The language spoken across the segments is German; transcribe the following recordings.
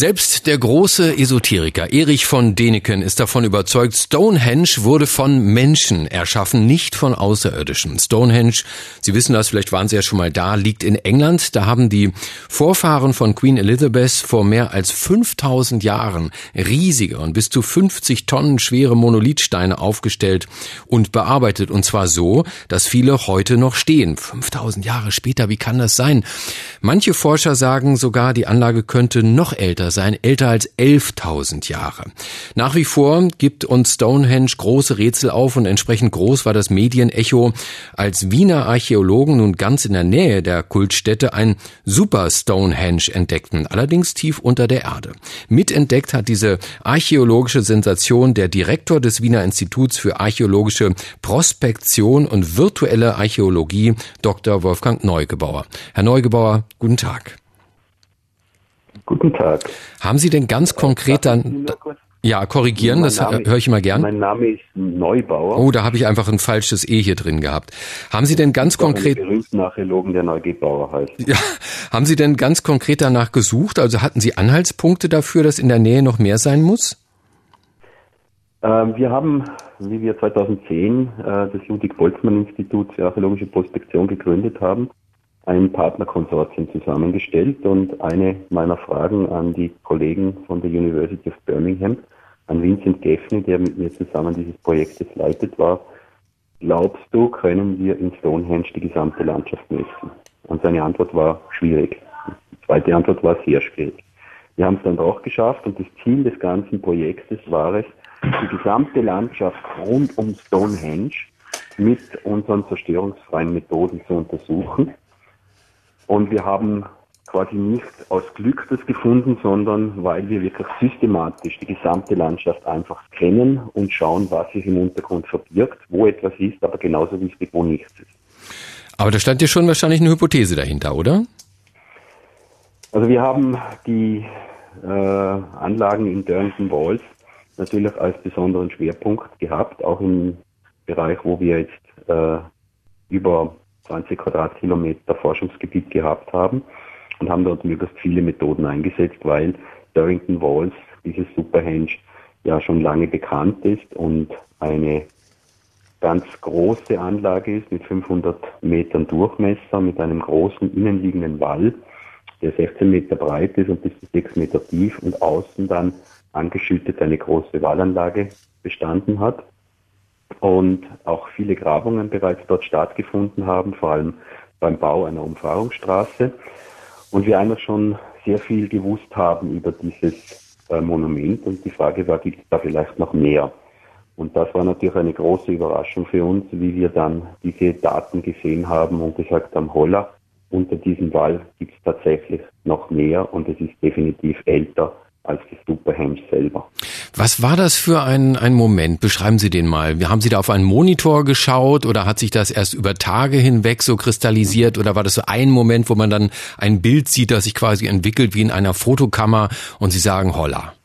Selbst der große Esoteriker Erich von Däniken ist davon überzeugt, Stonehenge wurde von Menschen erschaffen, nicht von Außerirdischen. Stonehenge, Sie wissen das, vielleicht waren Sie ja schon mal da, liegt in England. Da haben die Vorfahren von Queen Elizabeth vor mehr als 5000 Jahren riesige und bis zu 50 Tonnen schwere Monolithsteine aufgestellt und bearbeitet. Und zwar so, dass viele heute noch stehen. 5000 Jahre später, wie kann das sein? Manche Forscher sagen sogar, die Anlage könnte noch älter sein, älter als 11.000 Jahre. Nach wie vor gibt uns Stonehenge große Rätsel auf und entsprechend groß war das Medienecho, als Wiener Archäologen nun ganz in der Nähe der Kultstätte ein Super Stonehenge entdeckten, allerdings tief unter der Erde. Mitentdeckt hat diese archäologische Sensation der Direktor des Wiener Instituts für archäologische Prospektion und virtuelle Archäologie, Dr. Wolfgang Neugebauer. Herr Neugebauer, guten Tag. Guten Tag. Haben Sie denn ganz konkret dann... Ja, korrigieren, das höre ich immer gern. Mein Name ist Neubauer. Oh, da habe ich einfach ein falsches E hier drin gehabt. Haben Sie denn ganz konkret... Einen berühmten Archäologen, der Neugebauer heißt. Ja, haben Sie denn ganz konkret danach gesucht? Also hatten Sie Anhaltspunkte dafür, dass in der Nähe noch mehr sein muss? Wir haben, wie wir 2010 das Ludwig-Boltzmann-Institut für archäologische Prospektion gegründet haben, ein Partnerkonsortium zusammengestellt, und eine meiner Fragen an die Kollegen von der University of Birmingham, an Vincent Gaffney, der mit mir zusammen dieses Projektes leitet, war: Glaubst du, können wir in Stonehenge die gesamte Landschaft messen? Und seine Antwort war schwierig. Die zweite Antwort war sehr schwierig. Wir haben es dann doch geschafft, und das Ziel des ganzen Projektes war es, die gesamte Landschaft rund um Stonehenge mit unseren zerstörungsfreien Methoden zu untersuchen. Und wir haben quasi nicht aus Glück das gefunden, sondern weil wir wirklich systematisch die gesamte Landschaft einfach kennen und schauen, was sich im Untergrund verbirgt, wo etwas ist, aber genauso wichtig, wo nichts ist. Aber da stand ja schon wahrscheinlich eine Hypothese dahinter, oder? Also wir haben die Anlagen in Darrington Walls natürlich als besonderen Schwerpunkt gehabt, auch im Bereich, wo wir jetzt über 20 Quadratkilometer Forschungsgebiet gehabt haben, und haben dort möglichst viele Methoden eingesetzt, weil Darrington Walls, dieses Superhenge, ja schon lange bekannt ist und eine ganz große Anlage ist mit 500 Metern Durchmesser, mit einem großen innenliegenden Wall, der 16 Meter breit ist und bis zu 6 Meter tief, und außen dann angeschüttet eine große Wallanlage bestanden hat. Und auch viele Grabungen bereits dort stattgefunden haben, vor allem beim Bau einer Umfahrungsstraße. Und wir einfach schon sehr viel gewusst haben über dieses Monument, und die Frage war, gibt es da vielleicht noch mehr? Und das war natürlich eine große Überraschung für uns, wie wir dann diese Daten gesehen haben und gesagt haben, holla, unter diesem Wall gibt es tatsächlich noch mehr, und es ist definitiv älter als das Superhenge selber. Was war das für ein Moment? Beschreiben Sie den mal. Haben Sie da auf einen Monitor geschaut, oder hat sich das erst über Tage hinweg so kristallisiert, oder war das so ein Moment, wo man dann ein Bild sieht, das sich quasi entwickelt wie in einer Fotokammer, und Sie sagen, holla?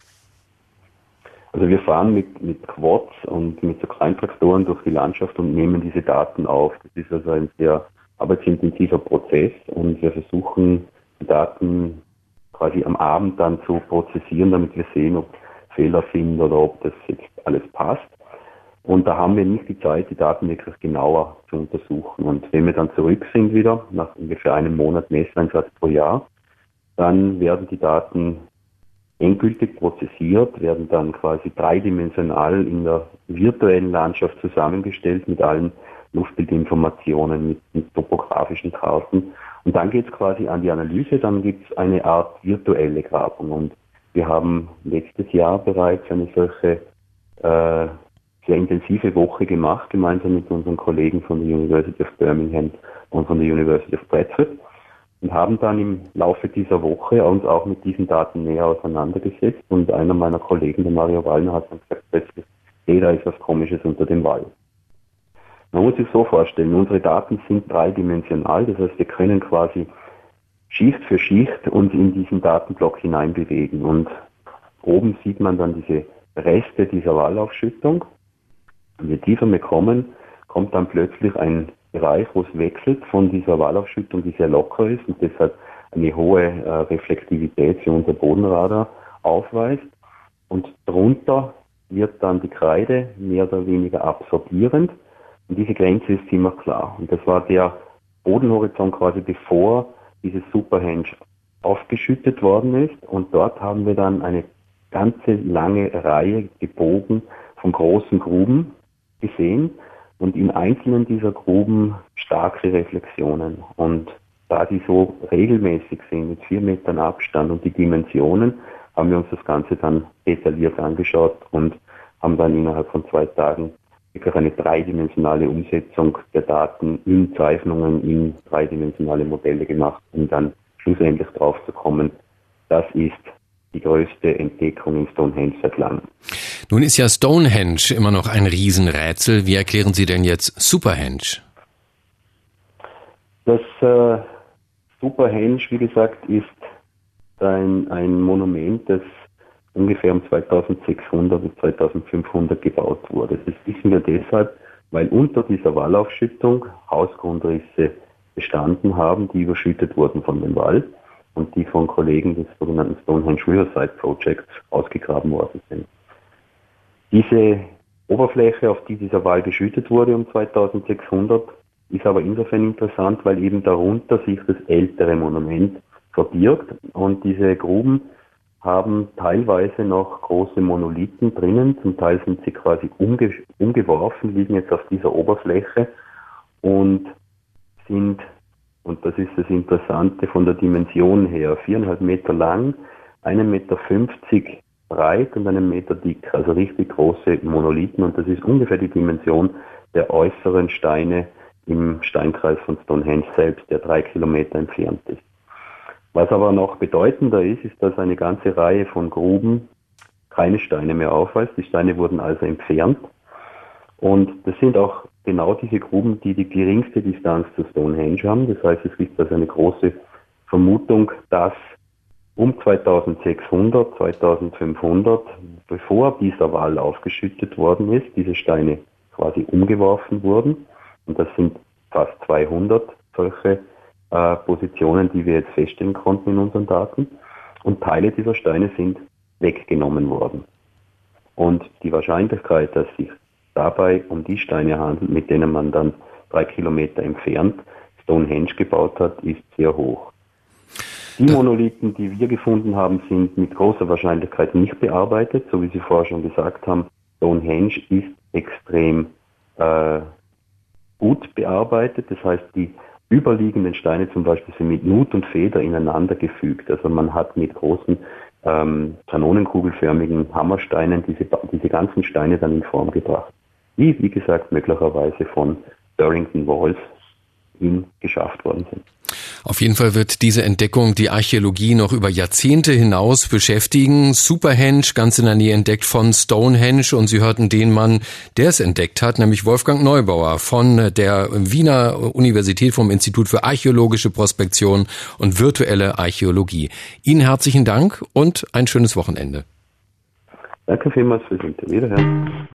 Also wir fahren mit Quads und mit so Kleintraktoren durch die Landschaft und nehmen diese Daten auf. Das ist also ein sehr arbeitsintensiver Prozess, und wir versuchen, die Daten quasi am Abend dann zu prozessieren, damit wir sehen, ob Fehler sind oder ob das jetzt alles passt. Und da haben wir nicht die Zeit, die Daten wirklich genauer zu untersuchen. Und wenn wir dann zurück sind wieder, nach ungefähr einem Monat Messeinsatz pro Jahr, dann werden die Daten endgültig prozessiert, werden dann quasi dreidimensional in der virtuellen Landschaft zusammengestellt mit allen Luftbildinformationen, mit topografischen Karten. Und dann geht es quasi an die Analyse, dann gibt es eine Art virtuelle Grabung. Und wir haben letztes Jahr bereits eine solche sehr intensive Woche gemacht, gemeinsam mit unseren Kollegen von der University of Birmingham und von der University of Bradford, und haben dann im Laufe dieser Woche uns auch mit diesen Daten näher auseinandergesetzt. Und einer meiner Kollegen, der Mario Wallner, hat dann gesagt, plötzlich, hey, da ist was Komisches unter dem Wall. Man muss sich so vorstellen, unsere Daten sind dreidimensional, das heißt, wir können quasi Schicht für Schicht uns in diesen Datenblock hineinbewegen. Und oben sieht man dann diese Reste dieser Wallaufschüttung. Und je tiefer wir kommen, kommt dann plötzlich ein Bereich, wo es wechselt von dieser Wallaufschüttung, die sehr locker ist und deshalb eine hohe Reflektivität für unser Bodenradar, aufweist und drunter wird dann die Kreide mehr oder weniger absorbierend und diese Grenze ist ziemlich klar. Und das war der Bodenhorizont quasi bevor dieses Superhenge aufgeschüttet worden ist und dort haben wir dann eine ganze lange Reihe gebogen von großen Gruben gesehen und in einzelnen dieser Gruben starke Reflexionen. Und da die so regelmäßig sind, mit 4 Metern Abstand und die Dimensionen, haben wir uns das Ganze dann detailliert angeschaut und haben dann innerhalb von 2 Tagen wirklich eine dreidimensionale Umsetzung der Daten in Zeichnungen, in dreidimensionale Modelle gemacht, um dann schlussendlich drauf zu kommen, das ist die größte Entdeckung in Stonehenge seit langem. Nun ist ja Stonehenge immer noch ein Riesenrätsel. Wie erklären Sie denn jetzt Superhenge? Das Superhenge, wie gesagt, ist ein Monument, das ungefähr um 2600 bis 2500 gebaut wurde. Das wissen wir deshalb, weil unter dieser Wallaufschüttung Hausgrundrisse bestanden haben, die überschüttet wurden von dem Wall und die von Kollegen des sogenannten Stonehenge Riverside Projects ausgegraben worden sind. Diese Oberfläche, auf die dieser Wall geschüttet wurde um 2600, ist aber insofern interessant, weil eben darunter sich das ältere Monument verbirgt und diese Gruben haben teilweise noch große Monolithen drinnen, zum Teil sind sie quasi umgeworfen, liegen jetzt auf dieser Oberfläche und sind, und das ist das Interessante von der Dimension her, 4,5 Meter lang, 1,50 Meter breit und 1 Meter dick, also richtig große Monolithen und das ist ungefähr die Dimension der äußeren Steine im Steinkreis von Stonehenge selbst, der 3 Kilometer entfernt ist. Was aber noch bedeutender ist, ist, dass eine ganze Reihe von Gruben keine Steine mehr aufweist. Die Steine wurden also entfernt. Und das sind auch genau diese Gruben, die die geringste Distanz zu Stonehenge haben. Das heißt, es gibt also eine große Vermutung, dass um 2600, 2500, bevor dieser Wall aufgeschüttet worden ist, diese Steine quasi umgeworfen wurden. Und das sind fast 200 solche Positionen, die wir jetzt feststellen konnten in unseren Daten. Und Teile dieser Steine sind weggenommen worden. Und die Wahrscheinlichkeit, dass sich dabei um die Steine handelt, mit denen man dann 3 Kilometer entfernt Stonehenge gebaut hat, ist sehr hoch. Die Monolithen, die wir gefunden haben, sind mit großer Wahrscheinlichkeit nicht bearbeitet. So wie Sie vorher schon gesagt haben, Stonehenge ist extrem gut bearbeitet. Das heißt, die überliegenden Steine zum Beispiel sind mit Nut und Feder ineinander gefügt. Also man hat mit großen kanonenkugelförmigen Hammersteinen diese ganzen Steine dann in Form gebracht. Die, wie gesagt, möglicherweise von Darrington Walls geschafft worden sind. Auf jeden Fall wird diese Entdeckung die Archäologie noch über Jahrzehnte hinaus beschäftigen. Superhenge, ganz in der Nähe entdeckt von Stonehenge. Und Sie hörten den Mann, der es entdeckt hat, nämlich Wolfgang Neubauer von der Wiener Universität vom Institut für archäologische Prospektion und virtuelle Archäologie. Ihnen herzlichen Dank und ein schönes Wochenende. Danke vielmals fürs Interview. Wiederhören.